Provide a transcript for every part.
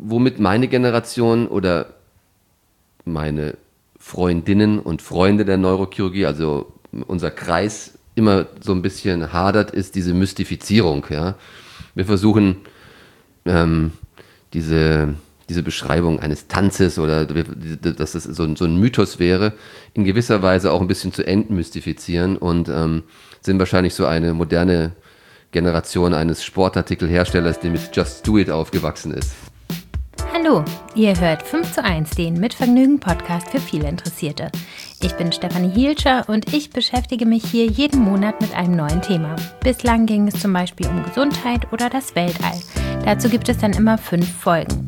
womit meine Generation oder meine Freundinnen und Freunde der Neurochirurgie, also unser Kreis, immer so ein bisschen hadert, ist diese Mystifizierung. Ja? Wir versuchen diese Beschreibung eines Tanzes oder dass das so ein Mythos wäre, in gewisser Weise auch ein bisschen zu entmystifizieren und sind wahrscheinlich so eine moderne Generation eines Sportartikelherstellers, die mit Just Do It aufgewachsen ist. Hallo, ihr hört 5:1, den Mitvergnügen-Podcast für viele Interessierte. Ich bin Stefanie Hielscher und ich beschäftige mich hier jeden Monat mit einem neuen Thema. Bislang ging es zum Beispiel um Gesundheit oder das Weltall. Dazu gibt es dann immer 5 Folgen.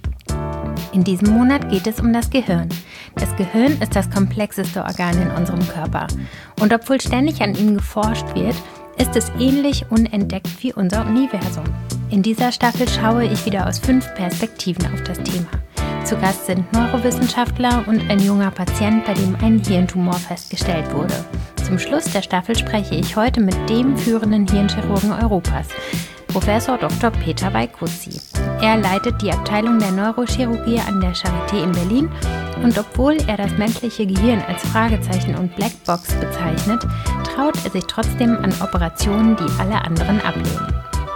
In diesem Monat geht es um das Gehirn. Das Gehirn ist das komplexeste Organ in unserem Körper. Und obwohl ständig an ihm geforscht wird, ist es ähnlich unentdeckt wie unser Universum. In dieser Staffel schaue ich wieder aus 5 Perspektiven auf das Thema. Zu Gast sind Neurowissenschaftler und ein junger Patient, bei dem ein Hirntumor festgestellt wurde. Zum Schluss der Staffel spreche ich heute mit dem führenden Hirnchirurgen Europas, Professor Dr. Peter Weikutzi. Er leitet die Abteilung der Neurochirurgie an der Charité in Berlin und obwohl er das menschliche Gehirn als Fragezeichen und Blackbox bezeichnet, traut er sich trotzdem an Operationen, die alle anderen ablehnen.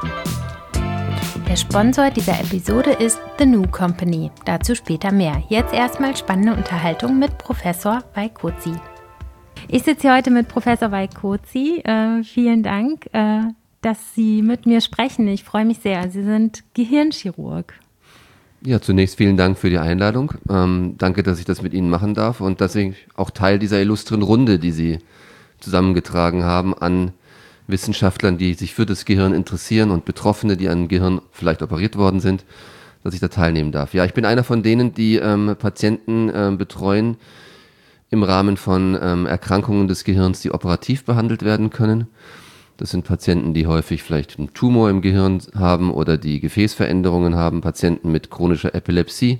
Der Sponsor dieser Episode ist The New Company. Dazu später mehr. Jetzt erstmal spannende Unterhaltung mit Professor Weikutzi. Ich sitze hier heute mit Professor Weikutzi. Vielen Dank, dass Sie mit mir sprechen. Ich freue mich sehr. Sie sind Gehirnchirurg. Ja, zunächst vielen Dank für die Einladung. Danke, dass ich das mit Ihnen machen darf und dass ich auch Teil dieser illustren Runde, die Sie zusammengetragen haben, an Wissenschaftlern, die sich für das Gehirn interessieren und Betroffene, die an Gehirn vielleicht operiert worden sind, dass ich da teilnehmen darf. Ja, ich bin einer von denen, die Patienten betreuen im Rahmen von Erkrankungen des Gehirns, die operativ behandelt werden können. Das sind Patienten, die häufig vielleicht einen Tumor im Gehirn haben oder die Gefäßveränderungen haben, Patienten mit chronischer Epilepsie,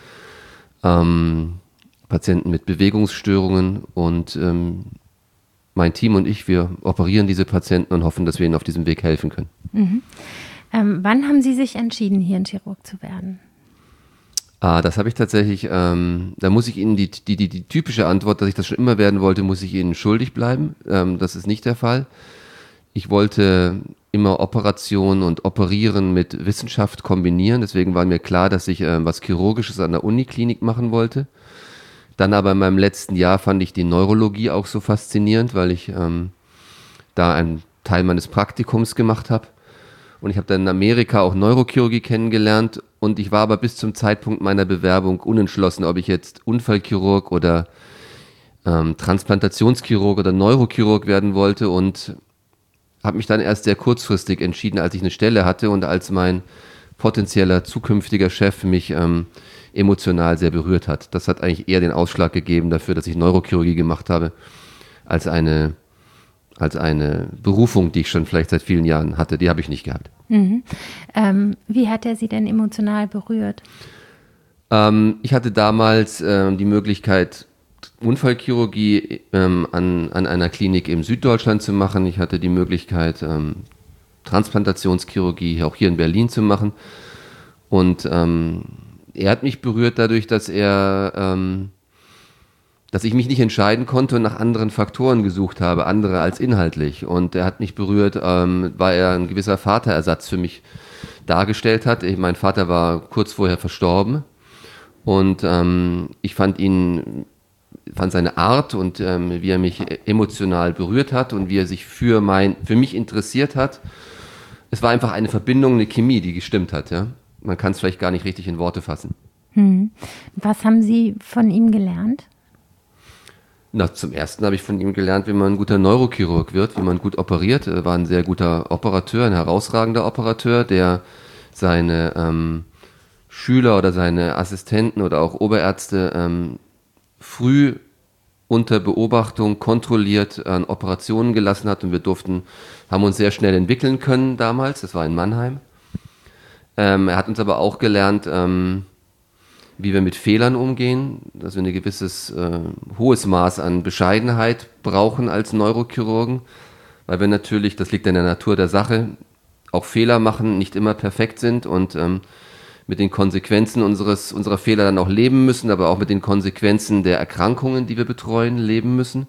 Patienten mit Bewegungsstörungen und mein Team und ich, wir operieren diese Patienten und hoffen, dass wir ihnen auf diesem Weg helfen können. Mhm. Wann haben Sie sich entschieden, Hirnchirurg zu werden? Das habe ich tatsächlich, da muss ich Ihnen die typische Antwort, dass ich das schon immer werden wollte, muss ich Ihnen schuldig bleiben. Das ist nicht der Fall. Ich wollte immer Operation und Operieren mit Wissenschaft kombinieren. Deswegen war mir klar, dass ich was Chirurgisches an der Uniklinik machen wollte. Dann aber in meinem letzten Jahr fand ich die Neurologie auch so faszinierend, weil ich da einen Teil meines Praktikums gemacht habe. Und ich habe dann in Amerika auch Neurochirurgie kennengelernt. Und ich war aber bis zum Zeitpunkt meiner Bewerbung unentschlossen, ob ich jetzt Unfallchirurg oder Transplantationschirurg oder Neurochirurg werden wollte. Und habe mich dann erst sehr kurzfristig entschieden, als ich eine Stelle hatte und als mein potenzieller zukünftiger Chef mich emotional sehr berührt hat. Das hat eigentlich eher den Ausschlag gegeben dafür, dass ich Neurochirurgie gemacht habe, als eine Berufung, die ich schon vielleicht seit vielen Jahren hatte. Die habe ich nicht gehabt. Mhm. Wie hat er Sie denn emotional berührt? Ich hatte damals die Möglichkeit, Unfallchirurgie an einer Klinik in Süddeutschland zu machen. Ich hatte die Möglichkeit, Transplantationschirurgie auch hier in Berlin zu machen. Und er hat mich berührt dadurch, dass ich mich nicht entscheiden konnte und nach anderen Faktoren gesucht habe, andere als inhaltlich. Und er hat mich berührt, weil er ein gewisser Vaterersatz für mich dargestellt hat. Mein Vater war kurz vorher verstorben und ich fand seine Art und wie er mich emotional berührt hat und wie er sich für mich interessiert hat. Es war einfach eine Verbindung, eine Chemie, die gestimmt hat, ja. Man kann es vielleicht gar nicht richtig in Worte fassen. Was haben Sie von ihm gelernt? Zum Ersten habe ich von ihm gelernt, wie man ein guter Neurochirurg wird, wie man gut operiert. Er war ein sehr guter Operateur, ein herausragender Operateur, der seine Schüler oder seine Assistenten oder auch Oberärzte früh unter Beobachtung kontrolliert an Operationen gelassen hat und wir haben uns sehr schnell entwickeln können damals. Das war in Mannheim. Er hat uns aber auch gelernt, wie wir mit Fehlern umgehen, dass wir ein gewisses hohes Maß an Bescheidenheit brauchen als Neurochirurgen, weil wir natürlich, das liegt in der Natur der Sache, auch Fehler machen, nicht immer perfekt sind und mit den Konsequenzen unserer Fehler dann auch leben müssen, aber auch mit den Konsequenzen der Erkrankungen, die wir betreuen, leben müssen.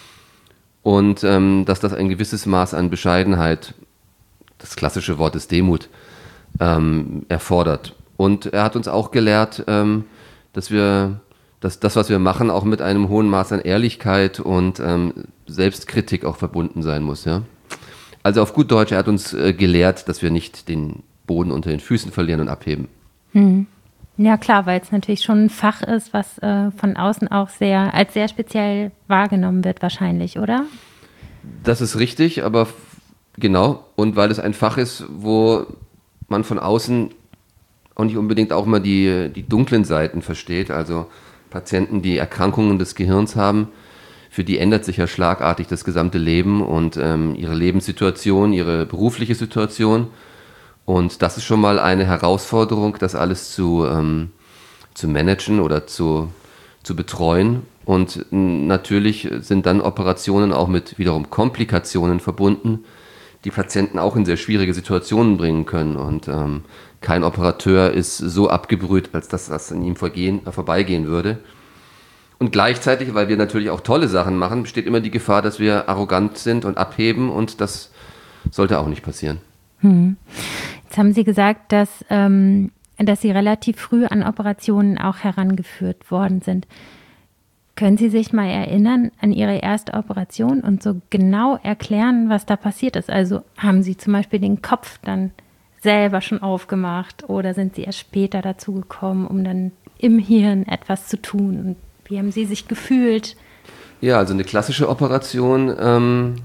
Und dass das ein gewisses Maß an Bescheidenheit, das klassische Wort ist Demut, erfordert. Und er hat uns auch gelehrt, dass das, was wir machen, auch mit einem hohen Maß an Ehrlichkeit und Selbstkritik auch verbunden sein muss. Ja? Also auf gut Deutsch, er hat uns gelehrt, dass wir nicht den Boden unter den Füßen verlieren und abheben. Ja klar, weil es natürlich schon ein Fach ist, was von außen auch als sehr speziell wahrgenommen wird wahrscheinlich, oder? Das ist richtig, aber genau. Und weil es ein Fach ist, wo man von außen auch nicht unbedingt auch mal die dunklen Seiten versteht. Also Patienten, die Erkrankungen des Gehirns haben, für die ändert sich ja schlagartig das gesamte Leben und ihre Lebenssituation, ihre berufliche Situation. Und das ist schon mal eine Herausforderung, das alles zu managen oder zu betreuen. Und natürlich sind dann Operationen auch mit wiederum Komplikationen verbunden, die Patienten auch in sehr schwierige Situationen bringen können. Und kein Operateur ist so abgebrüht, als dass das an ihm vorbeigehen würde. Und gleichzeitig, weil wir natürlich auch tolle Sachen machen, besteht immer die Gefahr, dass wir arrogant sind und abheben. Und das sollte auch nicht passieren. Jetzt haben Sie gesagt, dass Sie relativ früh an Operationen auch herangeführt worden sind. Können Sie sich mal erinnern an Ihre erste Operation und so genau erklären, was da passiert ist? Also haben Sie zum Beispiel den Kopf dann selber schon aufgemacht oder sind Sie erst später dazu gekommen, um dann im Hirn etwas zu tun? Und wie haben Sie sich gefühlt? Ja, also eine klassische Operation,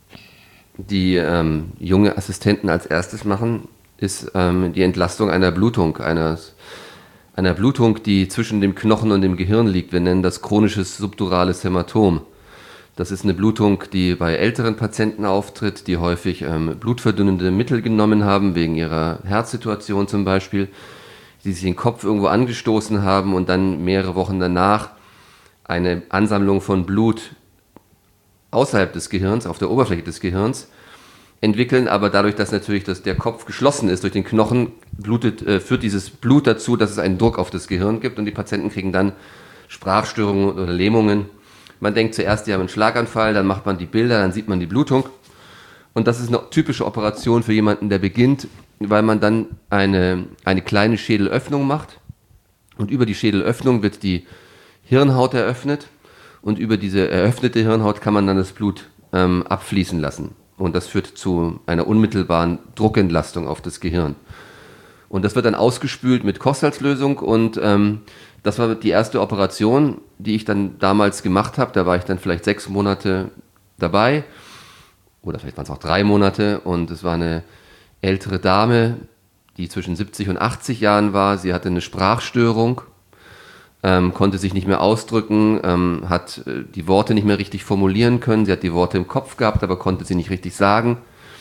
die junge Assistenten als erstes machen, ist die Entlastung einer Blutung, einer Blutung, die zwischen dem Knochen und dem Gehirn liegt. Wir nennen das chronisches subdurales Hämatom. Das ist eine Blutung, die bei älteren Patienten auftritt, die häufig blutverdünnende Mittel genommen haben, wegen ihrer Herzsituation zum Beispiel, die sich den Kopf irgendwo angestoßen haben und dann mehrere Wochen danach eine Ansammlung von Blut außerhalb des Gehirns, auf der Oberfläche des Gehirns, entwickeln, aber dadurch, dass natürlich der Kopf geschlossen ist durch den Knochen, führt dieses Blut dazu, dass es einen Druck auf das Gehirn gibt und die Patienten kriegen dann Sprachstörungen oder Lähmungen. Man denkt zuerst, die haben einen Schlaganfall, dann macht man die Bilder, dann sieht man die Blutung. Und das ist eine typische Operation für jemanden, der beginnt, weil man dann eine kleine Schädelöffnung macht und über die Schädelöffnung wird die Hirnhaut eröffnet und über diese eröffnete Hirnhaut kann man dann das Blut abfließen lassen. Und das führt zu einer unmittelbaren Druckentlastung auf das Gehirn. Und das wird dann ausgespült mit Kochsalzlösung und das war die erste Operation, die ich dann damals gemacht habe. Da war ich dann vielleicht 6 Monate dabei oder vielleicht waren es auch 3 Monate und es war eine ältere Dame, die zwischen 70 und 80 Jahren war. Sie hatte eine Sprachstörung, konnte sich nicht mehr ausdrücken, hat die Worte nicht mehr richtig formulieren können. Sie hat die Worte im Kopf gehabt, aber konnte sie nicht richtig sagen.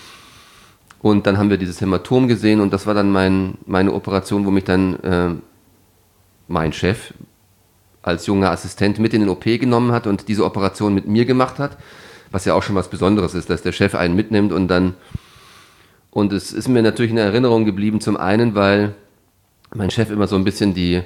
Und dann haben wir dieses Hämatom gesehen und das war dann meine Operation, wo mich dann mein Chef als junger Assistent mit in den OP genommen hat und diese Operation mit mir gemacht hat, was ja auch schon was Besonderes ist, dass der Chef einen mitnimmt und es ist mir natürlich in Erinnerung geblieben, zum einen, weil mein Chef immer so ein bisschen die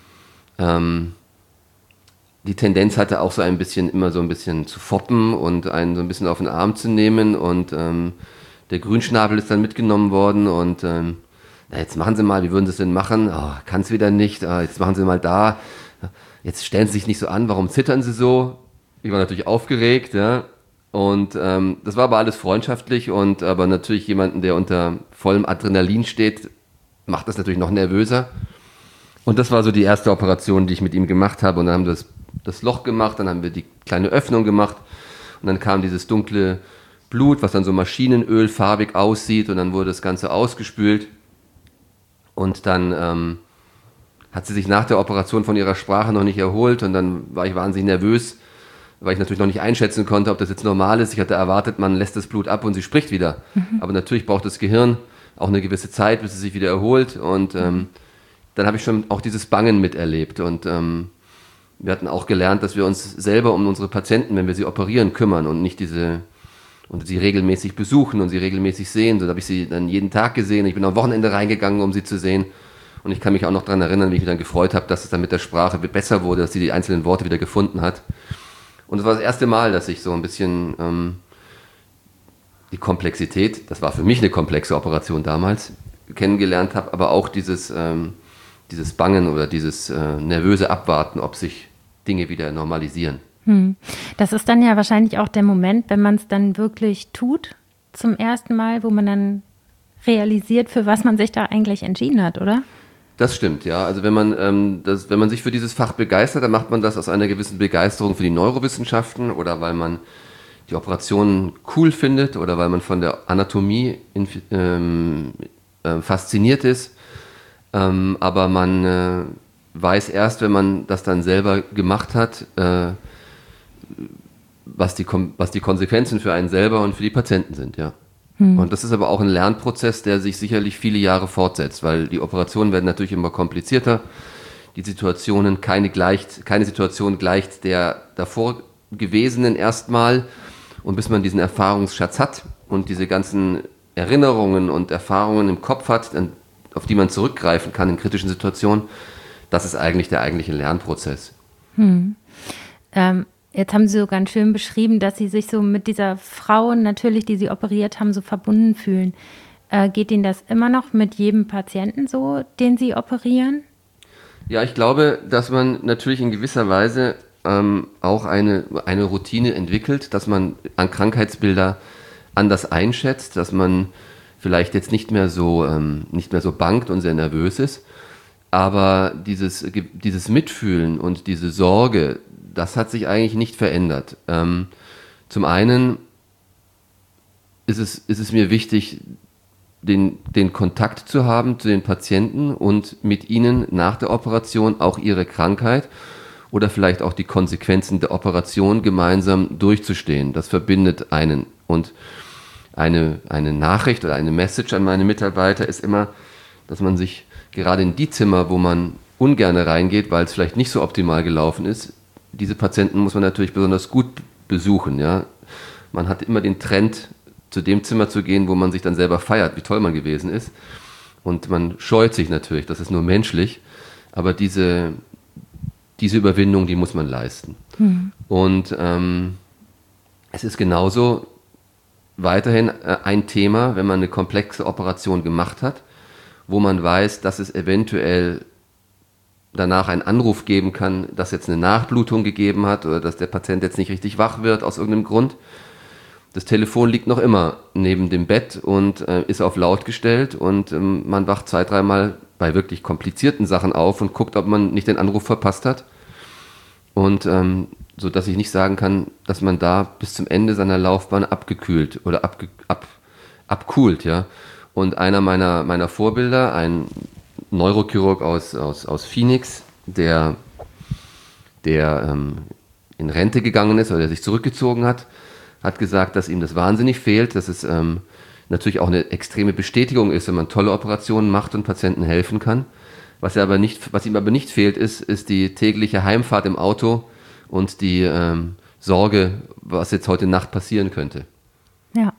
Tendenz hatte, auch immer so ein bisschen zu foppen und einen so ein bisschen auf den Arm zu nehmen und der Grünschnabel ist dann mitgenommen worden und jetzt machen Sie mal, wie würden Sie es denn machen? Oh, kann es wieder nicht, jetzt machen Sie mal da, jetzt stellen Sie sich nicht so an, warum zittern Sie so? Ich war natürlich aufgeregt, ja, und das war aber alles freundschaftlich aber natürlich jemanden, der unter vollem Adrenalin steht, macht das natürlich noch nervöser. Und das war so die erste Operation, die ich mit ihm gemacht habe. Und dann haben wir das Loch gemacht, dann haben wir die kleine Öffnung gemacht. Und dann kam dieses dunkle Blut, was dann so maschinenölfarbig aussieht. Und dann wurde das Ganze ausgespült. Und dann hat sie sich nach der Operation von ihrer Sprache noch nicht erholt. Und dann war ich wahnsinnig nervös, weil ich natürlich noch nicht einschätzen konnte, ob das jetzt normal ist. Ich hatte erwartet, man lässt das Blut ab und sie spricht wieder. Aber natürlich braucht das Gehirn auch eine gewisse Zeit, bis es sich wieder erholt. Und dann habe ich schon auch dieses Bangen miterlebt und wir hatten auch gelernt, dass wir uns selber um unsere Patienten, wenn wir sie operieren, kümmern und nicht sie regelmäßig besuchen und sie regelmäßig sehen. So habe ich sie dann jeden Tag gesehen. Ich bin am Wochenende reingegangen, um sie zu sehen Und ich kann mich auch noch daran erinnern, wie ich mich dann gefreut habe, dass es dann mit der Sprache besser wurde, dass sie die einzelnen Worte wieder gefunden hat. Und es war das erste Mal, dass ich so ein bisschen die Komplexität, das war für mich eine komplexe Operation damals, kennengelernt habe, aber auch dieses Bangen oder dieses nervöse Abwarten, ob sich Dinge wieder normalisieren. Das ist dann ja wahrscheinlich auch der Moment, wenn man es dann wirklich tut, zum ersten Mal, wo man dann realisiert, für was man sich da eigentlich entschieden hat, oder? Das stimmt, ja. Also wenn man sich für dieses Fach begeistert, dann macht man das aus einer gewissen Begeisterung für die Neurowissenschaften oder weil man die Operationen cool findet oder weil man von der Anatomie fasziniert ist. Aber man weiß erst, wenn man das dann selber gemacht hat, was die Konsequenzen für einen selber und für die Patienten sind, ja. Und das ist aber auch ein Lernprozess, der sich sicherlich viele Jahre fortsetzt, weil die Operationen werden natürlich immer komplizierter. Die Situationen, keine Situation gleicht der davor gewesenen erstmal. Und bis man diesen Erfahrungsschatz hat und diese ganzen Erinnerungen und Erfahrungen im Kopf hat, auf die man zurückgreifen kann in kritischen Situationen, das ist eigentlich der eigentliche Lernprozess. Jetzt haben Sie so ganz schön beschrieben, dass Sie sich so mit dieser Frau natürlich, die Sie operiert haben, so verbunden fühlen. Geht Ihnen das immer noch mit jedem Patienten so, den Sie operieren? Ja, ich glaube, dass man natürlich in gewisser Weise auch eine Routine entwickelt, dass man an Krankheitsbilder anders einschätzt, dass man vielleicht jetzt nicht mehr so bangt und sehr nervös ist, aber dieses Mitfühlen und diese Sorge, das hat sich eigentlich nicht verändert. Zum einen ist es mir wichtig, den Kontakt zu haben zu den Patienten und mit ihnen nach der Operation auch ihre Krankheit oder vielleicht auch die Konsequenzen der Operation gemeinsam durchzustehen. Das verbindet einen. Und eine Nachricht oder eine Message an meine Mitarbeiter ist immer, dass man sich gerade in die Zimmer, wo man ungern reingeht, weil es vielleicht nicht so optimal gelaufen ist, diese Patienten muss man natürlich besonders gut besuchen. Ja? Man hat immer den Trend, zu dem Zimmer zu gehen, wo man sich dann selber feiert, wie toll man gewesen ist. Und man scheut sich natürlich, das ist nur menschlich. Aber diese Überwindung, die muss man leisten. Und es ist genauso weiterhin ein Thema, wenn man eine komplexe Operation gemacht hat, wo man weiß, dass es eventuell danach einen Anruf geben kann, dass jetzt eine Nachblutung gegeben hat oder dass der Patient jetzt nicht richtig wach wird aus irgendeinem Grund. Das Telefon liegt noch immer neben dem Bett und ist auf laut gestellt und man wacht 2-3 Mal bei wirklich komplizierten Sachen auf und guckt, ob man nicht den Anruf verpasst hat. Und so dass ich nicht sagen kann, dass man da bis zum Ende seiner Laufbahn abgekühlt oder abkühlt, ja. Und einer meiner Vorbilder, ein Neurochirurg aus Phoenix, der in Rente gegangen ist oder der sich zurückgezogen hat gesagt, dass ihm das wahnsinnig fehlt, dass es natürlich auch eine extreme Bestätigung ist, wenn man tolle Operationen macht und Patienten helfen kann. Was ihm aber nicht fehlt, ist die tägliche Heimfahrt im Auto und die Sorge, was jetzt heute Nacht passieren könnte. Ja.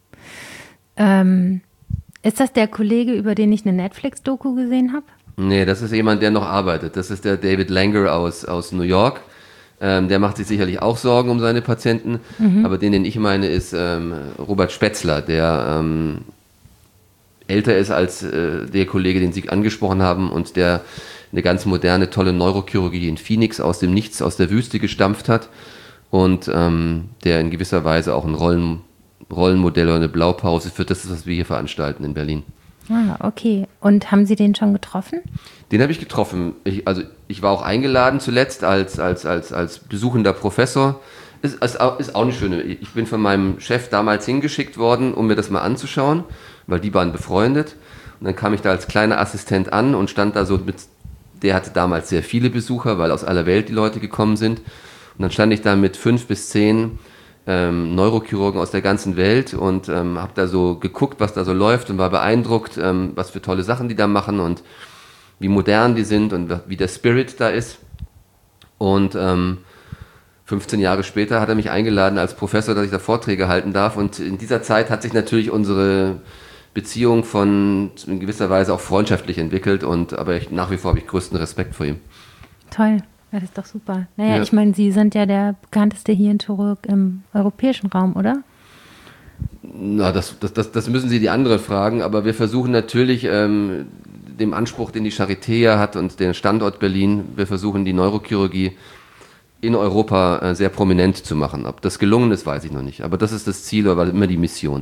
Ist das der Kollege, über den ich eine Netflix-Doku gesehen habe? Nee, das ist jemand, der noch arbeitet. Das ist der David Langer aus New York. Der macht sich sicherlich auch Sorgen um seine Patienten. Aber den ich meine, ist Robert Spetzler, der älter ist als der Kollege, den Sie angesprochen haben und der eine ganz moderne, tolle Neurochirurgie in Phoenix aus dem Nichts, aus der Wüste gestampft hat und der in gewisser Weise auch ein Rollenmodell oder eine Blaupause für das ist, was wir hier veranstalten in Berlin. Ah, okay. Und haben Sie den schon getroffen? Den habe ich getroffen. Ich war auch eingeladen zuletzt als besuchender Professor. Ist auch eine schöne. Ich bin von meinem Chef damals hingeschickt worden, um mir das mal anzuschauen, weil die waren befreundet. Und dann kam ich da als kleiner Assistent an und stand da so mit, der hatte damals sehr viele Besucher, weil aus aller Welt die Leute gekommen sind. Und dann stand ich da mit 5 bis 10 Neurochirurgen aus der ganzen Welt und habe da so geguckt, was da so läuft und war beeindruckt, was für tolle Sachen die da machen und wie modern die sind und wie der Spirit da ist. Und 15 Jahre später hat er mich eingeladen als Professor, dass ich da Vorträge halten darf. Und in dieser Zeit hat sich natürlich unsere Beziehung von in gewisser Weise auch freundschaftlich entwickelt, aber nach wie vor habe ich größten Respekt vor ihm. Toll, das ist doch super. Naja, ich meine, Sie sind ja der bekannteste Hirnchirurg im europäischen Raum, oder? Na, das müssen Sie die anderen fragen, aber wir versuchen natürlich dem Anspruch, den die Charité ja hat und den Standort Berlin, wir versuchen die Neurochirurgie in Europa sehr prominent zu machen. Ob das gelungen ist, weiß ich noch nicht. Aber das ist das Ziel, aber immer die Mission.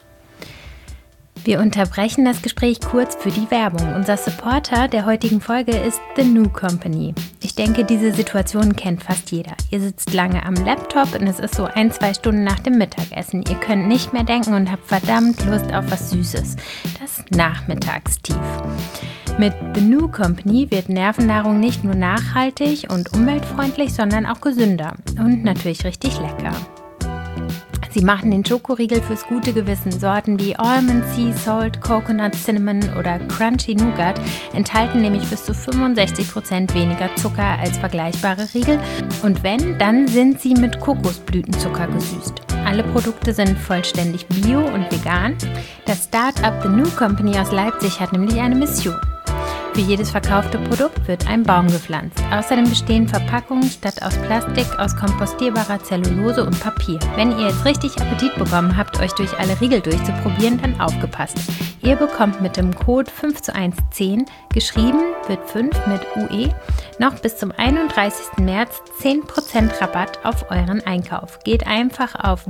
Wir unterbrechen das Gespräch kurz für die Werbung. Unser Supporter der heutigen Folge ist The New Company. Ich denke, diese Situation kennt fast jeder. Ihr sitzt lange am Laptop und es ist so 1-2 Stunden nach dem Mittagessen. Ihr könnt nicht mehr denken und habt verdammt Lust auf was Süßes. Das Nachmittagstief. Mit The New Company wird Nervennahrung nicht nur nachhaltig und umweltfreundlich, sondern auch gesünder und natürlich richtig lecker. Sie machen den Schokoriegel fürs gute Gewissen. Sorten wie Almond Sea Salt, Coconut Cinnamon oder Crunchy Nougat enthalten nämlich bis zu 65% weniger Zucker als vergleichbare Riegel. Und wenn, dann sind sie mit Kokosblütenzucker gesüßt. Alle Produkte sind vollständig bio und vegan. Das Start-up The New Company aus Leipzig hat nämlich eine Mission. Für jedes verkaufte Produkt wird ein Baum gepflanzt. Außerdem bestehen Verpackungen statt aus Plastik aus kompostierbarer Zellulose und Papier. Wenn ihr jetzt richtig Appetit bekommen habt, euch durch alle Riegel durchzuprobieren, dann aufgepasst. Ihr bekommt mit dem Code 5:110, geschrieben wird 5 mit UE, noch bis zum 31. März 10% Rabatt auf euren Einkauf. Geht einfach auf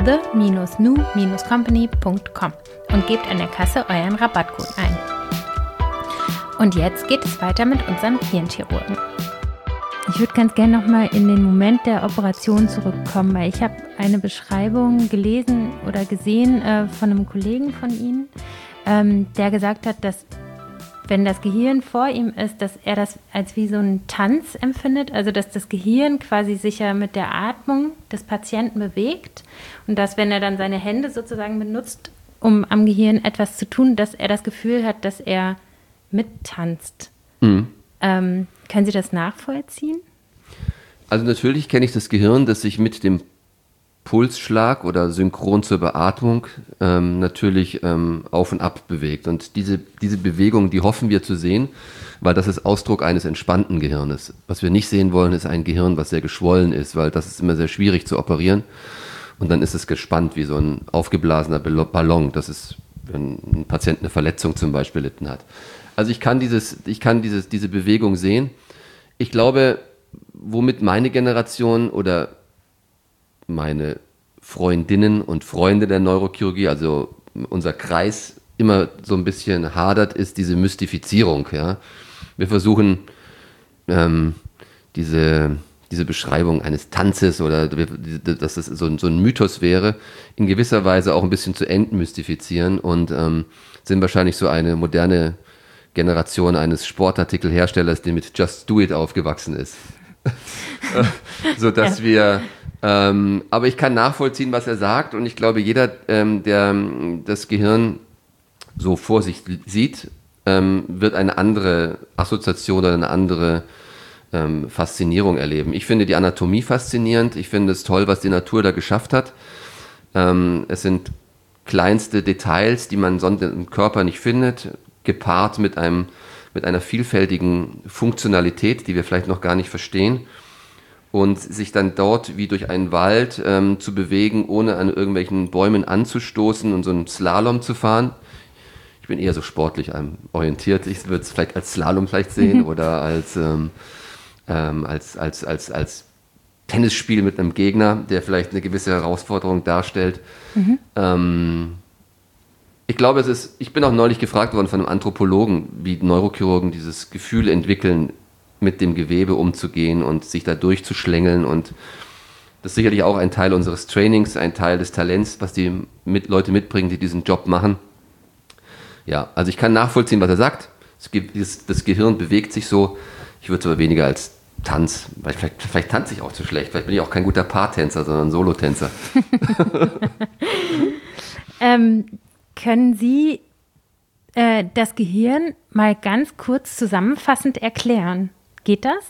the-new-company.com und gebt an der Kasse euren Rabattcode ein. Und jetzt geht es weiter mit unserem Hirnchirurgen. Ich würde ganz gerne nochmal in den Moment der Operation zurückkommen, weil ich habe eine Beschreibung gelesen oder gesehen von einem Kollegen von Ihnen, der gesagt hat, dass wenn das Gehirn vor ihm ist, dass er das als wie so einen Tanz empfindet, also dass das Gehirn quasi sich ja mit der Atmung des Patienten bewegt und dass, wenn er dann seine Hände sozusagen benutzt, um am Gehirn etwas zu tun, dass er das Gefühl hat, dass er mittanzt. Mhm. Können Sie das nachvollziehen? Also natürlich kenne ich das Gehirn, das sich mit dem Pulsschlag oder synchron zur Beatmung natürlich auf und ab bewegt. Und diese Bewegung, die hoffen wir zu sehen, weil das ist Ausdruck eines entspannten Gehirnes. Was wir nicht sehen wollen, ist ein Gehirn, was sehr geschwollen ist, weil das ist immer sehr schwierig zu operieren. Und dann ist es gespannt wie so ein aufgeblasener Ballon. Das ist, wenn ein Patient eine Verletzung zum Beispiel erlitten hat. Also ich kann diese Bewegung sehen. Ich glaube, womit meine Generation oder meine Freundinnen und Freunde der Neurochirurgie, also unser Kreis, immer so ein bisschen hadert, ist diese Mystifizierung. Ja? Wir versuchen, diese Beschreibung eines Tanzes oder dass das so ein Mythos wäre, in gewisser Weise auch ein bisschen zu entmystifizieren und sind wahrscheinlich so eine moderne Generation eines Sportartikelherstellers, der mit Just Do It aufgewachsen ist. So dass wir, aber ich kann nachvollziehen, was er sagt und ich glaube, jeder, der das Gehirn so vor sich sieht, wird eine andere Assoziation oder eine andere Faszinierung erleben. Ich finde die Anatomie faszinierend, ich finde es toll, was die Natur da geschafft hat. Es sind kleinste Details, die man sonst im Körper nicht findet, gepaart mit einer vielfältigen Funktionalität, die wir vielleicht noch gar nicht verstehen und sich dann dort wie durch einen Wald zu bewegen, ohne an irgendwelchen Bäumen anzustoßen und so einen Slalom zu fahren. Ich bin eher so sportlich orientiert, ich würde es vielleicht als Slalom sehen oder als Tennisspiel mit einem Gegner, der vielleicht eine gewisse Herausforderung darstellt. Ich glaube, ich bin auch neulich gefragt worden von einem Anthropologen, wie Neurochirurgen dieses Gefühl entwickeln, mit dem Gewebe umzugehen und sich da durchzuschlängeln. Und das ist sicherlich auch ein Teil unseres Trainings, ein Teil des Talents, was die Leute mitbringen, die diesen Job machen. Ja, also ich kann nachvollziehen, was er sagt. Das Gehirn bewegt sich so. Ich würde es aber weniger als Tanz, weil vielleicht tanze ich auch zu schlecht. Vielleicht bin ich auch kein guter Paartänzer, sondern Solotänzer. Können Sie das Gehirn mal ganz kurz zusammenfassend erklären? Geht das?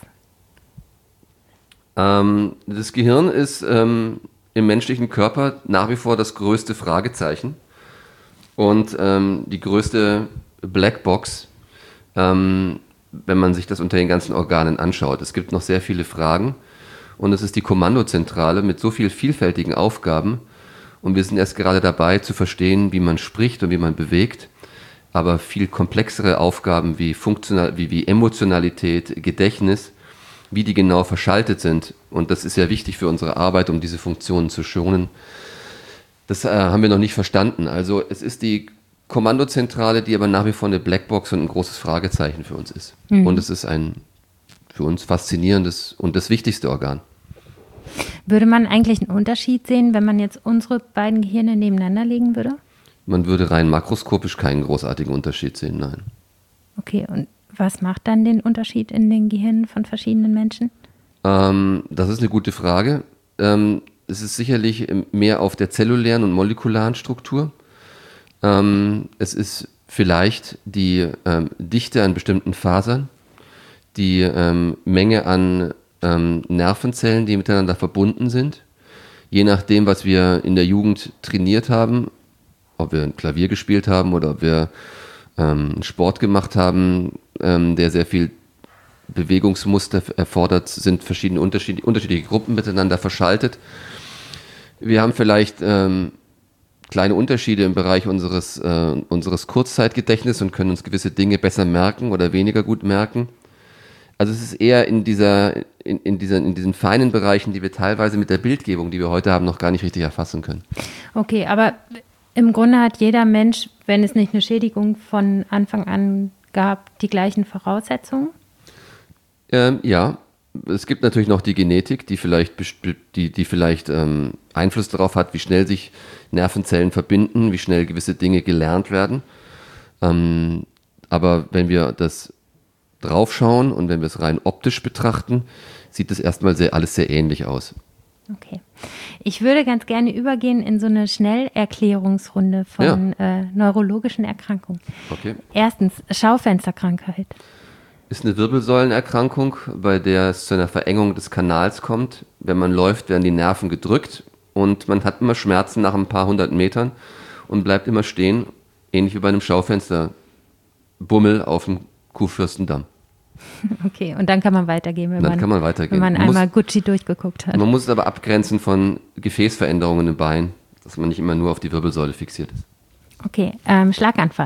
Das Gehirn ist im menschlichen Körper nach wie vor das größte Fragezeichen. und die größte Blackbox, wenn man sich das unter den ganzen Organen anschaut. Es gibt noch sehr viele Fragen und es ist die Kommandozentrale mit so vielen vielfältigen Aufgaben und wir sind erst gerade dabei zu verstehen, wie man spricht und wie man bewegt, aber viel komplexere Aufgaben wie Emotionalität, Gedächtnis, wie die genau verschaltet sind, und das ist ja wichtig für unsere Arbeit, um diese Funktionen zu schonen, das haben wir noch nicht verstanden. Also es ist die Kommandozentrale, die aber nach wie vor eine Blackbox und ein großes Fragezeichen für uns ist. Und es ist ein für uns faszinierendes und das wichtigste Organ. Würde man eigentlich einen Unterschied sehen, wenn man jetzt unsere beiden Gehirne nebeneinander legen würde? Man würde rein makroskopisch keinen großartigen Unterschied sehen, nein. Okay, und was macht dann den Unterschied in den Gehirnen von verschiedenen Menschen? Das ist eine gute Frage. Es ist sicherlich mehr auf der zellulären und molekularen Struktur. Es ist vielleicht die Dichte an bestimmten Fasern, die Menge an Nervenzellen, die miteinander verbunden sind. Je nachdem, was wir in der Jugend trainiert haben, ob wir ein Klavier gespielt haben oder ob wir Sport gemacht haben, der sehr viel Bewegungsmuster erfordert, sind verschiedene unterschiedliche Gruppen miteinander verschaltet. Wir haben vielleicht kleine Unterschiede im Bereich unseres Kurzzeitgedächtnisses und können uns gewisse Dinge besser merken oder weniger gut merken. Also es ist eher in diesen feinen Bereichen, die wir teilweise mit der Bildgebung, die wir heute haben, noch gar nicht richtig erfassen können. Okay, aber im Grunde hat jeder Mensch, wenn es nicht eine Schädigung von Anfang an gab, die gleichen Voraussetzungen? Ja, es gibt natürlich noch die Genetik, die vielleicht Einfluss darauf hat, wie schnell sich Nervenzellen verbinden, wie schnell gewisse Dinge gelernt werden. Aber wenn wir das draufschauen und wenn wir es rein optisch betrachten, sieht das erstmal alles sehr ähnlich aus. Okay. Ich würde ganz gerne übergehen in so eine Schnellerklärungsrunde von neurologischen Erkrankungen. Okay. Erstens, Schaufensterkrankheit. Ist eine Wirbelsäulenerkrankung, bei der es zu einer Verengung des Kanals kommt. Wenn man läuft, werden die Nerven gedrückt und man hat immer Schmerzen nach ein paar hundert Metern und bleibt immer stehen, ähnlich wie bei einem Schaufensterbummel auf dem Kurfürstendamm. Okay, und dann kann man weitergehen, wenn man Man einmal Gucci durchgeguckt hat. Man muss es aber abgrenzen von Gefäßveränderungen im Bein, dass man nicht immer nur auf die Wirbelsäule fixiert ist. Okay, Schlaganfall.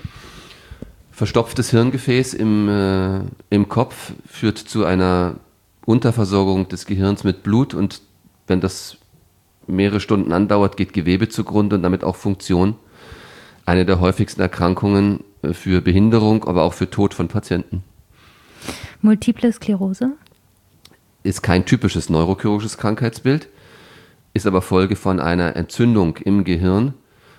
Verstopftes Hirngefäß im Kopf führt zu einer Unterversorgung des Gehirns mit Blut und wenn das mehrere Stunden andauert, geht Gewebe zugrunde und damit auch Funktion. Eine der häufigsten Erkrankungen für Behinderung, aber auch für Tod von Patienten. Multiple Sklerose? Ist kein typisches neurochirurgisches Krankheitsbild, ist aber Folge von einer Entzündung im Gehirn.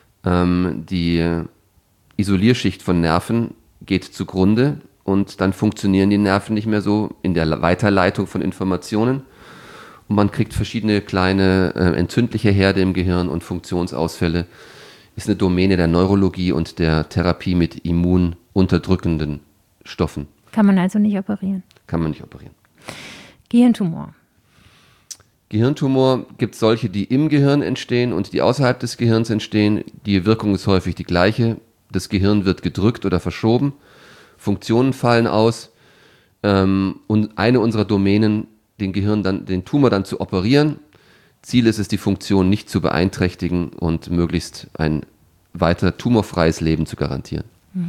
Die Isolierschicht von Nerven geht zugrunde und dann funktionieren die Nerven nicht mehr so in der Weiterleitung von Informationen und man kriegt verschiedene kleine entzündliche Herde im Gehirn und Funktionsausfälle. Ist eine Domäne der Neurologie und der Therapie mit immununterdrückenden Stoffen. Kann man also nicht operieren? Kann man nicht operieren. Gehirntumor. Gehirntumor gibt es solche, die im Gehirn entstehen und die außerhalb des Gehirns entstehen. Die Wirkung ist häufig die gleiche. Das Gehirn wird gedrückt oder verschoben. Funktionen fallen aus. Und eine unserer Domänen, den Tumor dann zu operieren. Ziel ist es, die Funktion nicht zu beeinträchtigen und möglichst ein weiter tumorfreies Leben zu garantieren.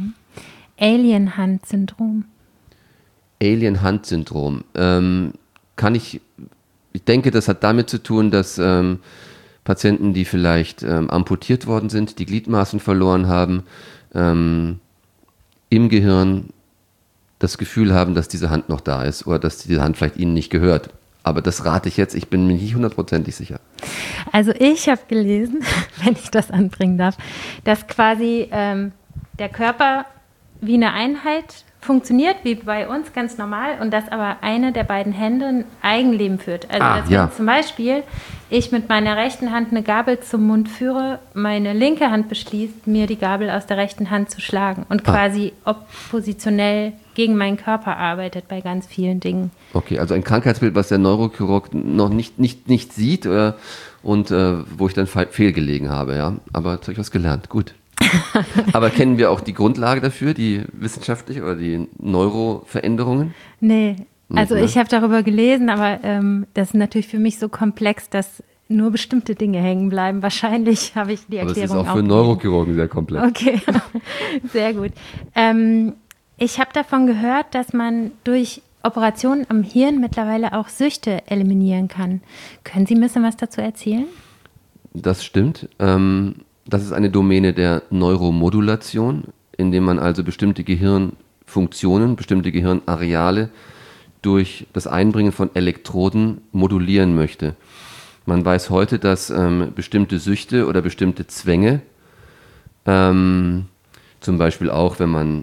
Alien-Hand-Syndrom. Alien-Hand-Syndrom. Ich denke, das hat damit zu tun, dass Patienten, die vielleicht amputiert worden sind, die Gliedmaßen verloren haben, im Gehirn das Gefühl haben, dass diese Hand noch da ist oder dass diese Hand vielleicht ihnen nicht gehört. Aber das rate ich jetzt, ich bin mir nicht hundertprozentig sicher. Also ich habe gelesen, wenn ich das anbringen darf, dass quasi der Körper wie eine Einheit funktioniert, wie bei uns ganz normal, und dass aber eine der beiden Hände ein Eigenleben führt. Also wenn zum Beispiel ich mit meiner rechten Hand eine Gabel zum Mund führe, meine linke Hand beschließt, mir die Gabel aus der rechten Hand zu schlagen und quasi oppositionell gegen meinen Körper arbeitet bei ganz vielen Dingen. Okay, also ein Krankheitsbild, was der Neurochirurg noch nicht sieht und wo ich dann fehlgelegen habe, ja. Aber jetzt habe ich was gelernt, gut. Aber kennen wir auch die Grundlage dafür, die wissenschaftliche oder die Neuroveränderungen? Nee, also Nicht, ne? ich habe darüber gelesen, aber das ist natürlich für mich so komplex, dass nur bestimmte Dinge hängen bleiben. Wahrscheinlich habe ich die Aber es Erklärung ist auch für gelesen. Neurochirurgen sehr komplex. Okay, sehr gut. Ich habe davon gehört, dass man durch Operationen am Hirn mittlerweile auch Süchte eliminieren kann. Können Sie ein bisschen was dazu erzählen? Das stimmt. Das ist eine Domäne der Neuromodulation, indem man also bestimmte Gehirnfunktionen, bestimmte Gehirnareale durch das Einbringen von Elektroden modulieren möchte. Man weiß heute, dass bestimmte Süchte oder bestimmte Zwänge, zum Beispiel auch, wenn man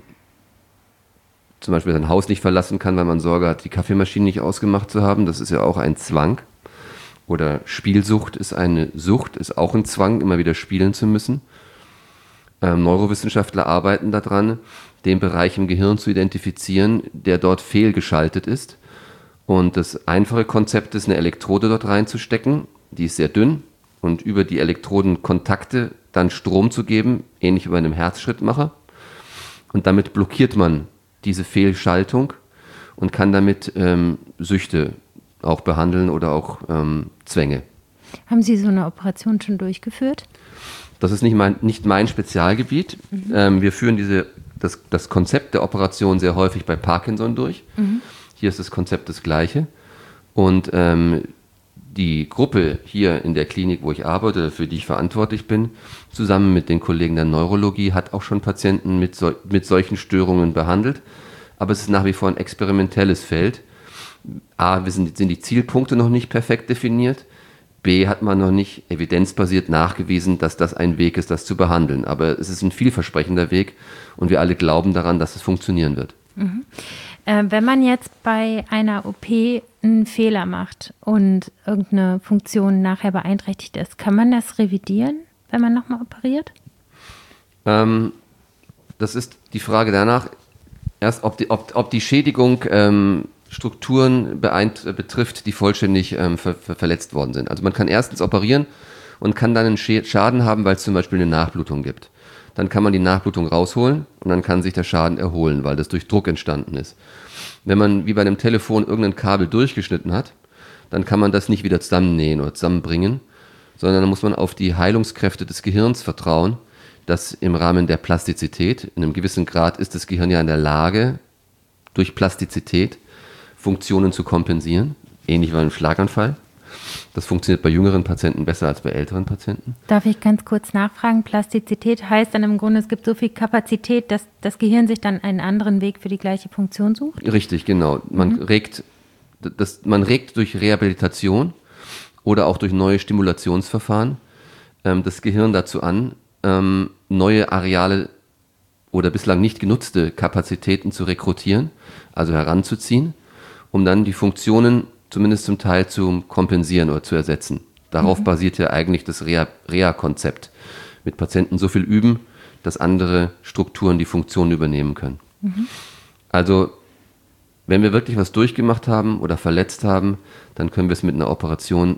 zum Beispiel sein Haus nicht verlassen kann, weil man Sorge hat, die Kaffeemaschine nicht ausgemacht zu haben, das ist ja auch ein Zwang. Oder Spielsucht ist eine Sucht, ist auch ein Zwang, immer wieder spielen zu müssen. Neurowissenschaftler arbeiten daran, den Bereich im Gehirn zu identifizieren, der dort fehlgeschaltet ist. Und das einfache Konzept ist, eine Elektrode dort reinzustecken, die ist sehr dünn, und über die Elektrodenkontakte dann Strom zu geben, ähnlich wie bei einem Herzschrittmacher. Und damit blockiert man diese Fehlschaltung und kann damit Süchte auch behandeln oder auch Zwänge. Haben Sie so eine Operation schon durchgeführt? Das ist nicht mein Spezialgebiet. Wir führen das Konzept der Operation sehr häufig bei Parkinson durch. Hier ist das Konzept das gleiche. Und die Gruppe hier in der Klinik, wo ich arbeite, für die ich verantwortlich bin, zusammen mit den Kollegen der Neurologie, hat auch schon Patienten mit solchen Störungen behandelt. Aber es ist nach wie vor ein experimentelles Feld. A, sind die Zielpunkte noch nicht perfekt definiert. B, hat man noch nicht evidenzbasiert nachgewiesen, dass das ein Weg ist, das zu behandeln. Aber es ist ein vielversprechender Weg und wir alle glauben daran, dass es funktionieren wird. Wenn man jetzt bei einer OP einen Fehler macht und irgendeine Funktion nachher beeinträchtigt ist, kann man das revidieren, wenn man nochmal operiert? Das ist die Frage danach, erst ob die Schädigung Strukturen betrifft, die vollständig verletzt worden sind. Also man kann erstens operieren und kann dann einen Schaden haben, weil es zum Beispiel eine Nachblutung gibt. Dann kann man die Nachblutung rausholen und dann kann sich der Schaden erholen, weil das durch Druck entstanden ist. Wenn man wie bei einem Telefon irgendein Kabel durchgeschnitten hat, dann kann man das nicht wieder zusammennähen oder zusammenbringen, sondern dann muss man auf die Heilungskräfte des Gehirns vertrauen, dass im Rahmen der Plastizität, in einem gewissen Grad ist das Gehirn ja in der Lage, durch Plastizität Funktionen zu kompensieren, ähnlich wie bei einem Schlaganfall. Das funktioniert bei jüngeren Patienten besser als bei älteren Patienten. Darf ich ganz kurz nachfragen? Plastizität heißt dann im Grunde, es gibt so viel Kapazität, dass das Gehirn sich dann einen anderen Weg für die gleiche Funktion sucht? Richtig, genau. Man regt durch Rehabilitation oder auch durch neue Stimulationsverfahren das Gehirn dazu an, neue Areale oder bislang nicht genutzte Kapazitäten zu rekrutieren, also heranzuziehen, um dann die Funktionen zumindest zum Teil zu kompensieren oder zu ersetzen. Darauf basiert ja eigentlich das Reha-Konzept. Mit Patienten so viel üben, dass andere Strukturen die Funktionen übernehmen können. Also, wenn wir wirklich was durchgemacht haben oder verletzt haben, dann können wir es mit einer Operation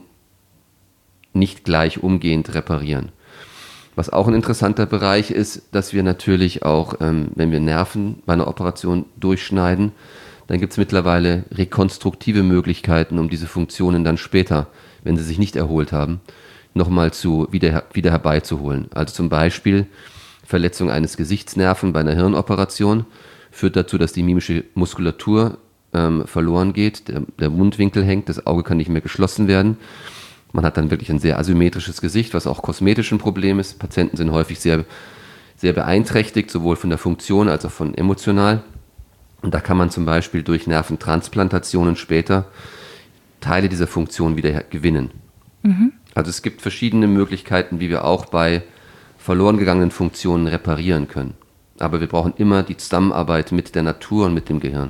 nicht gleich umgehend reparieren. Was auch ein interessanter Bereich ist, dass wir natürlich auch, wenn wir Nerven bei einer Operation durchschneiden, dann gibt es mittlerweile rekonstruktive Möglichkeiten, um diese Funktionen dann später, wenn sie sich nicht erholt haben, nochmal wieder herbeizuholen. Also zum Beispiel Verletzung eines Gesichtsnerven bei einer Hirnoperation führt dazu, dass die mimische Muskulatur verloren geht, der Mundwinkel hängt, das Auge kann nicht mehr geschlossen werden. Man hat dann wirklich ein sehr asymmetrisches Gesicht, was auch kosmetisch ein Problem ist. Patienten sind häufig sehr, sehr beeinträchtigt, sowohl von der Funktion als auch von emotional. Und da kann man zum Beispiel durch Nerventransplantationen später Teile dieser Funktion wieder gewinnen. Also es gibt verschiedene Möglichkeiten, wie wir auch bei verloren gegangenen Funktionen reparieren können. Aber wir brauchen immer die Zusammenarbeit mit der Natur und mit dem Gehirn.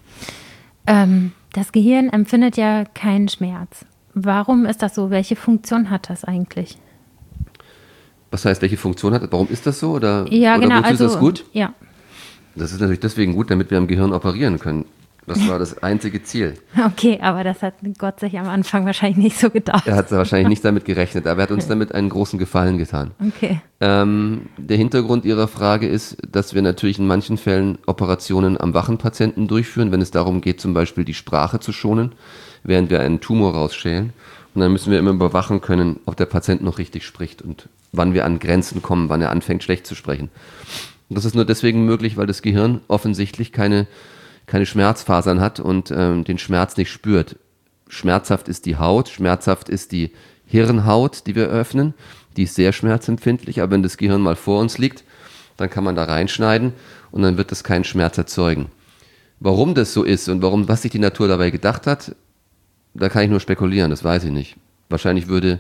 Das Gehirn empfindet ja keinen Schmerz. Warum ist das so? Welche Funktion hat das eigentlich? Was heißt, welche Funktion hat das? Warum ist das so? Oder genau. Wozu ist das gut? Ja. Das ist natürlich deswegen gut, damit wir am Gehirn operieren können. Das war das einzige Ziel. Okay, aber das hat Gott sich am Anfang wahrscheinlich nicht so gedacht. Er hat wahrscheinlich nicht damit gerechnet, aber er hat uns damit einen großen Gefallen getan. Okay. Der Hintergrund Ihrer Frage ist, dass wir natürlich in manchen Fällen Operationen am wachen Patienten durchführen, wenn es darum geht, zum Beispiel die Sprache zu schonen, während wir einen Tumor rausschälen. Und dann müssen wir immer überwachen können, ob der Patient noch richtig spricht und wann wir an Grenzen kommen, wann er anfängt, schlecht zu sprechen. Und das ist nur deswegen möglich, weil das Gehirn offensichtlich keine Schmerzfasern hat und den Schmerz nicht spürt. Schmerzhaft ist die Haut, schmerzhaft ist die Hirnhaut, die wir öffnen. Die ist sehr schmerzempfindlich, aber wenn das Gehirn mal vor uns liegt, dann kann man da reinschneiden und dann wird das keinen Schmerz erzeugen. Warum das so ist und was sich die Natur dabei gedacht hat, da kann ich nur spekulieren, das weiß ich nicht. Wahrscheinlich würde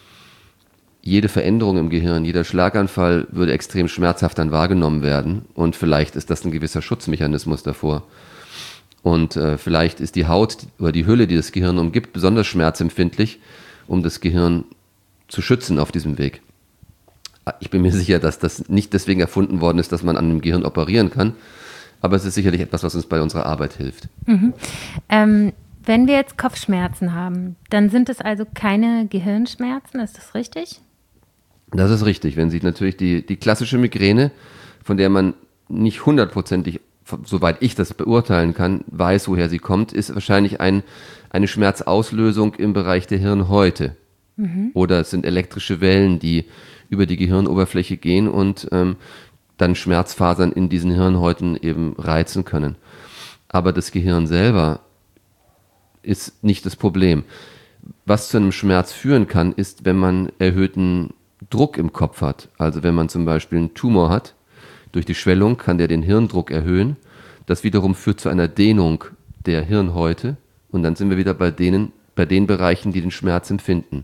jede Veränderung im Gehirn, jeder Schlaganfall würde extrem schmerzhaft dann wahrgenommen werden und vielleicht ist das ein gewisser Schutzmechanismus davor. Und vielleicht ist die Haut oder die Hülle, die das Gehirn umgibt, besonders schmerzempfindlich, um das Gehirn zu schützen auf diesem Weg. Ich bin mir sicher, dass das nicht deswegen erfunden worden ist, dass man an dem Gehirn operieren kann, aber es ist sicherlich etwas, was uns bei unserer Arbeit hilft. Mhm. Wenn wir jetzt Kopfschmerzen haben, dann sind es also keine Gehirnschmerzen, ist das richtig? Das ist richtig. Wenn Sie natürlich die klassische Migräne, von der man nicht hundertprozentig, soweit ich das beurteilen kann, weiß, woher sie kommt, ist wahrscheinlich eine Schmerzauslösung im Bereich der Hirnhäute. Oder es sind elektrische Wellen, die über die Gehirnoberfläche gehen und dann Schmerzfasern in diesen Hirnhäuten eben reizen können. Aber das Gehirn selber ist nicht das Problem. Was zu einem Schmerz führen kann, ist, wenn man erhöhten Druck im Kopf hat. Also wenn man zum Beispiel einen Tumor hat, durch die Schwellung kann der den Hirndruck erhöhen. Das wiederum führt zu einer Dehnung der Hirnhäute und dann sind wir wieder bei den Bereichen, die den Schmerz empfinden.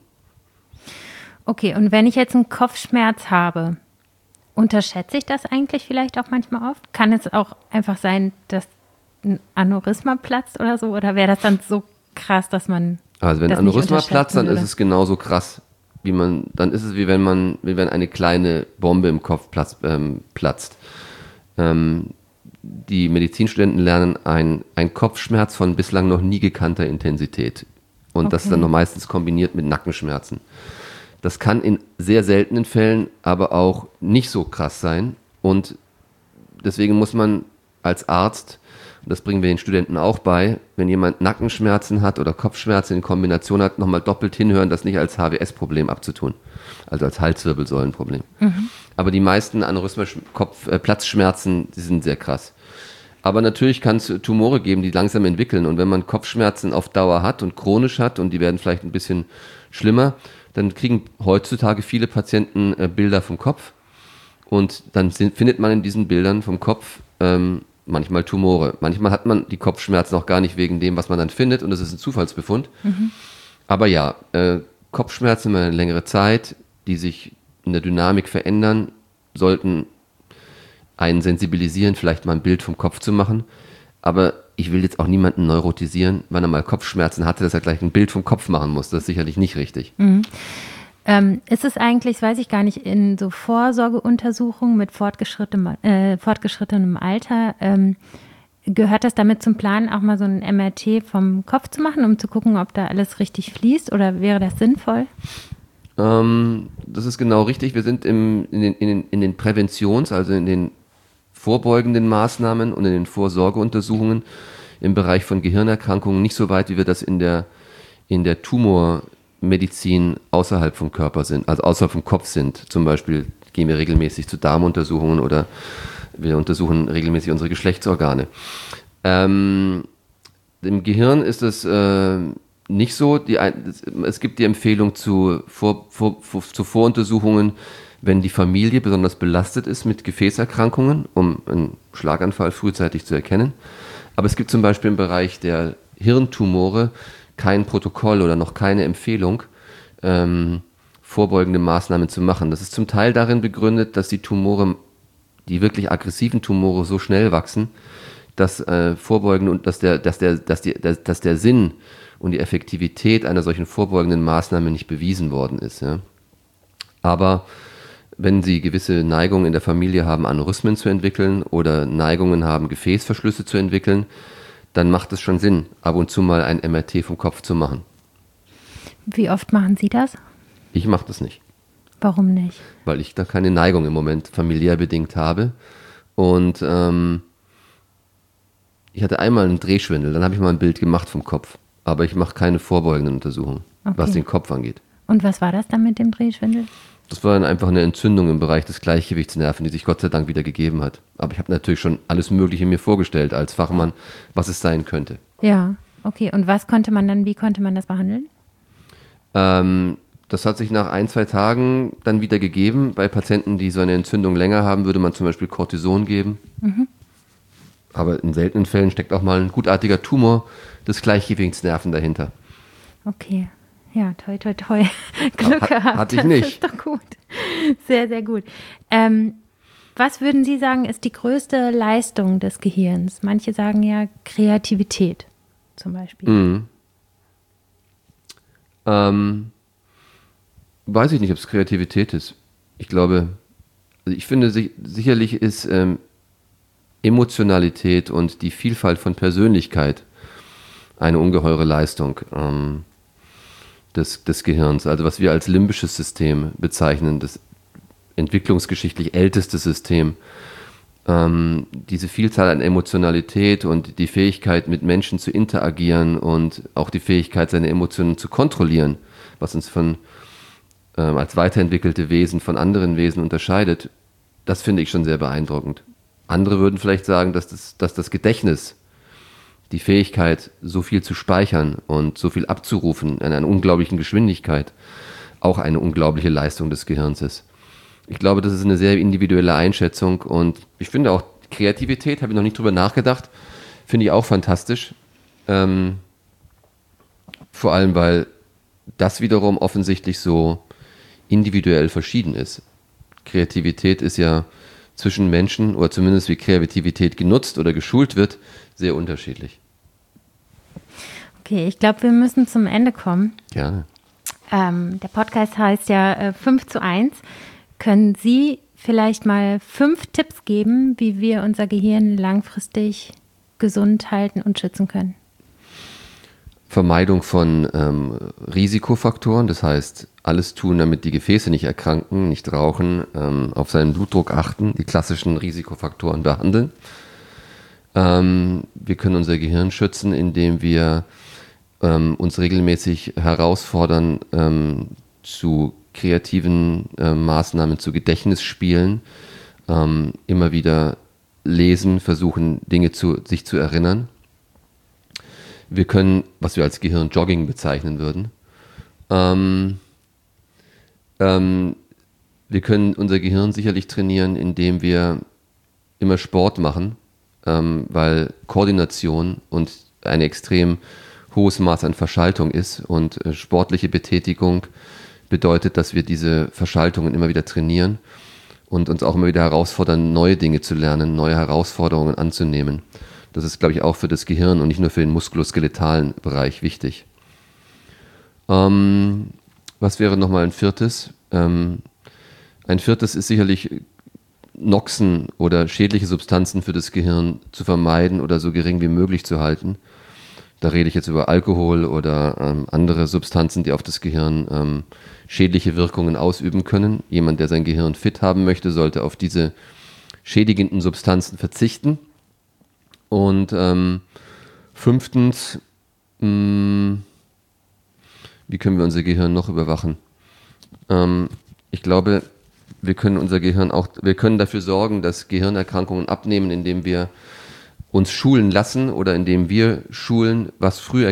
Okay, und wenn ich jetzt einen Kopfschmerz habe, unterschätze ich das eigentlich vielleicht auch manchmal oft? Kann es auch einfach sein, dass ein Aneurysma platzt oder so? Oder wäre das dann so krass, dass man Also wenn das ein Aneurysma nicht platzt, dann würde? ist es genauso krass, dann ist es wie wenn eine kleine Bombe im Kopf platzt. Die Medizinstudenten lernen einen Kopfschmerz von bislang noch nie gekannter Intensität. Und das ist dann noch meistens kombiniert mit Nackenschmerzen. Das kann in sehr seltenen Fällen aber auch nicht so krass sein. Und deswegen muss man als Arzt, und das bringen wir den Studenten auch bei, wenn jemand Nackenschmerzen hat oder Kopfschmerzen in Kombination hat, nochmal doppelt hinhören, das nicht als HWS-Problem abzutun, also als Halswirbelsäulenproblem. Aber die meisten Platzschmerzen, die sind sehr krass. Aber natürlich kann es Tumore geben, die langsam entwickeln. Und wenn man Kopfschmerzen auf Dauer hat und chronisch hat und die werden vielleicht ein bisschen schlimmer, dann kriegen heutzutage viele Patienten Bilder vom Kopf. Und dann findet man in diesen Bildern vom Kopf manchmal Tumore. Manchmal hat man die Kopfschmerzen auch gar nicht wegen dem, was man dann findet. Und das ist ein Zufallsbefund. Aber ja, Kopfschmerzen über eine längere Zeit, die sich in der Dynamik verändern, sollten einen sensibilisieren, vielleicht mal ein Bild vom Kopf zu machen. Aber ich will jetzt auch niemanden neurotisieren, wenn er mal Kopfschmerzen hatte, dass er gleich ein Bild vom Kopf machen muss. Das ist sicherlich nicht richtig. Ist es eigentlich, das weiß ich gar nicht, in so Vorsorgeuntersuchungen mit fortgeschrittenem Alter, gehört das damit zum Plan, auch mal so ein MRT vom Kopf zu machen, um zu gucken, ob da alles richtig fließt, oder wäre das sinnvoll? Das ist genau richtig. Wir sind in den also in den vorbeugenden Maßnahmen und in den Vorsorgeuntersuchungen im Bereich von Gehirnerkrankungen nicht so weit, wie wir das in der Tumormedizin außerhalb vom Körper sind, also außerhalb vom Kopf sind. Zum Beispiel gehen wir regelmäßig zu Darmuntersuchungen oder wir untersuchen regelmäßig unsere Geschlechtsorgane. Im Gehirn ist es nicht so. Es gibt die Empfehlung zu Voruntersuchungen, wenn die Familie besonders belastet ist mit Gefäßerkrankungen, um einen Schlaganfall frühzeitig zu erkennen. Aber es gibt zum Beispiel im Bereich der Hirntumore kein Protokoll oder noch keine Empfehlung, vorbeugende Maßnahmen zu machen. Das ist zum Teil darin begründet, dass die wirklich aggressiven Tumore so schnell wachsen, dass vorbeugende und dass der Sinn und die Effektivität einer solchen vorbeugenden Maßnahme nicht bewiesen worden ist. Ja. Aber wenn Sie gewisse Neigungen in der Familie haben, Aneurysmen zu entwickeln oder Neigungen haben, Gefäßverschlüsse zu entwickeln, dann macht es schon Sinn, ab und zu mal ein MRT vom Kopf zu machen. Wie oft machen Sie das? Ich mache das nicht. Warum nicht? Weil ich da keine Neigung im Moment familiär bedingt habe. Und ich hatte einmal einen Drehschwindel, dann habe ich mal ein Bild gemacht vom Kopf. Aber ich mache keine vorbeugenden Untersuchungen, was den Kopf angeht. Und was war das dann mit dem Drehschwindel? Das war dann einfach eine Entzündung im Bereich des Gleichgewichtsnerven, die sich Gott sei Dank wieder gegeben hat. Aber ich habe natürlich schon alles Mögliche mir vorgestellt als Fachmann, was es sein könnte. Ja, okay. Und wie konnte man das behandeln? Das hat sich nach 1-2 Tagen dann wieder gegeben. Bei Patienten, die so eine Entzündung länger haben, würde man zum Beispiel Cortison geben. Aber in seltenen Fällen steckt auch mal ein gutartiger Tumor des Gleichgewichtsnerven dahinter. Okay. Ja, toi, toi, toi. Glück gehabt. Hatte ich nicht. Das ist doch gut. Sehr, sehr gut. Was würden Sie sagen, ist die größte Leistung des Gehirns? Manche sagen ja Kreativität zum Beispiel. Weiß ich nicht, ob es Kreativität ist. Ich glaube, also ich finde, sicherlich ist Emotionalität und die Vielfalt von Persönlichkeit eine ungeheure Leistung des Gehirns. Also was wir als limbisches System bezeichnen, das entwicklungsgeschichtlich älteste System. Diese Vielzahl an Emotionalität und die Fähigkeit, mit Menschen zu interagieren und auch die Fähigkeit, seine Emotionen zu kontrollieren, was uns als weiterentwickelte Wesen von anderen Wesen unterscheidet, das finde ich schon sehr beeindruckend. Andere würden vielleicht sagen, dass das Gedächtnis, die Fähigkeit, so viel zu speichern und so viel abzurufen in einer unglaublichen Geschwindigkeit, auch eine unglaubliche Leistung des Gehirns ist. Ich glaube, das ist eine sehr individuelle Einschätzung und ich finde auch Kreativität, habe ich noch nicht drüber nachgedacht, finde ich auch fantastisch. Vor allem, weil das wiederum offensichtlich so individuell verschieden ist. Kreativität ist ja zwischen Menschen, oder zumindest wie Kreativität genutzt oder geschult wird, sehr unterschiedlich. Okay, ich glaube, wir müssen zum Ende kommen. Gerne. Der Podcast heißt ja 5:1. Können Sie vielleicht mal 5 Tipps geben, wie wir unser Gehirn langfristig gesund halten und schützen können? Vermeidung von Risikofaktoren, das heißt, alles tun, damit die Gefäße nicht erkranken, nicht rauchen, auf seinen Blutdruck achten, die klassischen Risikofaktoren behandeln. Wir können unser Gehirn schützen, indem wir uns regelmäßig herausfordern zu kreativen Maßnahmen, zu Gedächtnisspielen, immer wieder lesen, versuchen, Dinge sich zu erinnern. Wir können, was wir als Gehirnjogging bezeichnen würden, wir können unser Gehirn sicherlich trainieren, indem wir immer Sport machen, weil Koordination und ein extrem hohes Maß an Verschaltung ist und sportliche Betätigung bedeutet, dass wir diese Verschaltungen immer wieder trainieren und uns auch immer wieder herausfordern, neue Dinge zu lernen, neue Herausforderungen anzunehmen. Das ist, glaube ich, auch für das Gehirn und nicht nur für den muskuloskeletalen Bereich wichtig. Was wäre nochmal ein viertes? Ein viertes ist sicherlich, Noxen oder schädliche Substanzen für das Gehirn zu vermeiden oder so gering wie möglich zu halten. Da rede ich jetzt über Alkohol oder andere Substanzen, die auf das Gehirn schädliche Wirkungen ausüben können. Jemand, der sein Gehirn fit haben möchte, sollte auf diese schädigenden Substanzen verzichten. Und 5. Wie können wir unser Gehirn noch überwachen? Ich glaube, wir können dafür sorgen, dass Gehirnerkrankungen abnehmen, indem wir uns schulen lassen oder indem wir schulen, was frühe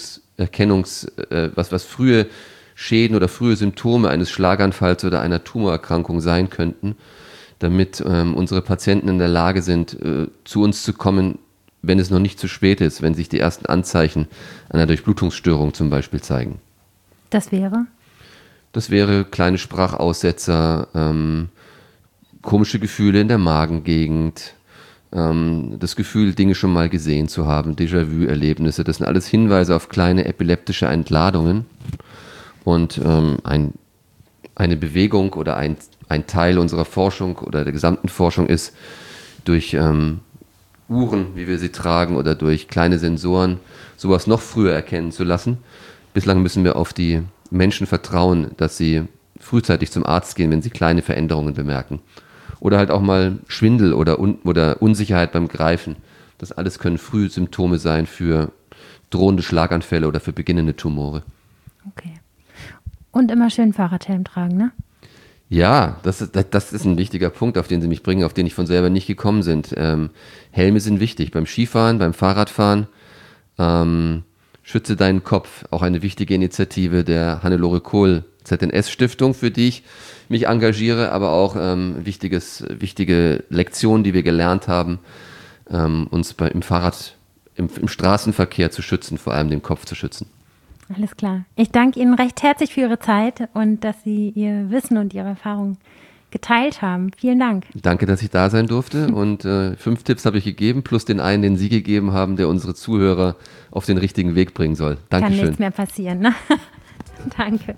frühe Schäden oder frühe Symptome eines Schlaganfalls oder einer Tumorerkrankung sein könnten, damit unsere Patienten in der Lage sind, zu uns zu kommen, wenn es noch nicht zu spät ist, wenn sich die ersten Anzeichen einer Durchblutungsstörung zum Beispiel zeigen. Das wäre? Das wäre kleine Sprachaussetzer, komische Gefühle in der Magengegend, das Gefühl, Dinge schon mal gesehen zu haben, Déjà-vu-Erlebnisse. Das sind alles Hinweise auf kleine epileptische Entladungen. Und eine Bewegung oder ein Teil unserer Forschung oder der gesamten Forschung ist, durch Uhren, wie wir sie tragen, oder durch kleine Sensoren, sowas noch früher erkennen zu lassen. Bislang müssen wir auf die Menschen vertrauen, dass sie frühzeitig zum Arzt gehen, wenn sie kleine Veränderungen bemerken. Oder halt auch mal Schwindel oder Unsicherheit beim Greifen. Das alles können Frühsymptome sein für drohende Schlaganfälle oder für beginnende Tumore. Okay. Und immer schön Fahrradhelm tragen, ne? Ja, das ist ein wichtiger Punkt, auf den Sie mich bringen, auf den ich von selber nicht gekommen sind. Helme sind wichtig beim Skifahren, beim Fahrradfahren. Schütze deinen Kopf, auch eine wichtige Initiative der Hannelore Kohl ZNS-Stiftung, für die ich mich engagiere, aber auch wichtige Lektionen, die wir gelernt haben, uns im Straßenverkehr zu schützen, vor allem den Kopf zu schützen. Alles klar. Ich danke Ihnen recht herzlich für Ihre Zeit und dass Sie Ihr Wissen und Ihre Erfahrungen geteilt haben. Vielen Dank. Danke, dass ich da sein durfte und 5 Tipps habe ich gegeben, plus den einen, den Sie gegeben haben, der unsere Zuhörer auf den richtigen Weg bringen soll. Dankeschön. Kann nichts mehr passieren, ne? Danke.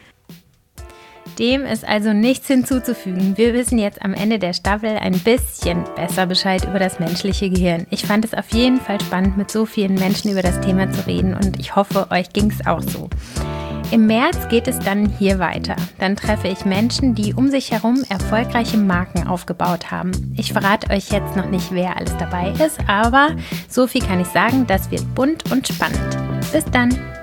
Dem ist also nichts hinzuzufügen. Wir wissen jetzt am Ende der Staffel ein bisschen besser Bescheid über das menschliche Gehirn. Ich fand es auf jeden Fall spannend, mit so vielen Menschen über das Thema zu reden und ich hoffe, euch ging es auch so. Im März geht es dann hier weiter. Dann treffe ich Menschen, die um sich herum erfolgreiche Marken aufgebaut haben. Ich verrate euch jetzt noch nicht, wer alles dabei ist, aber so viel kann ich sagen, das wird bunt und spannend. Bis dann!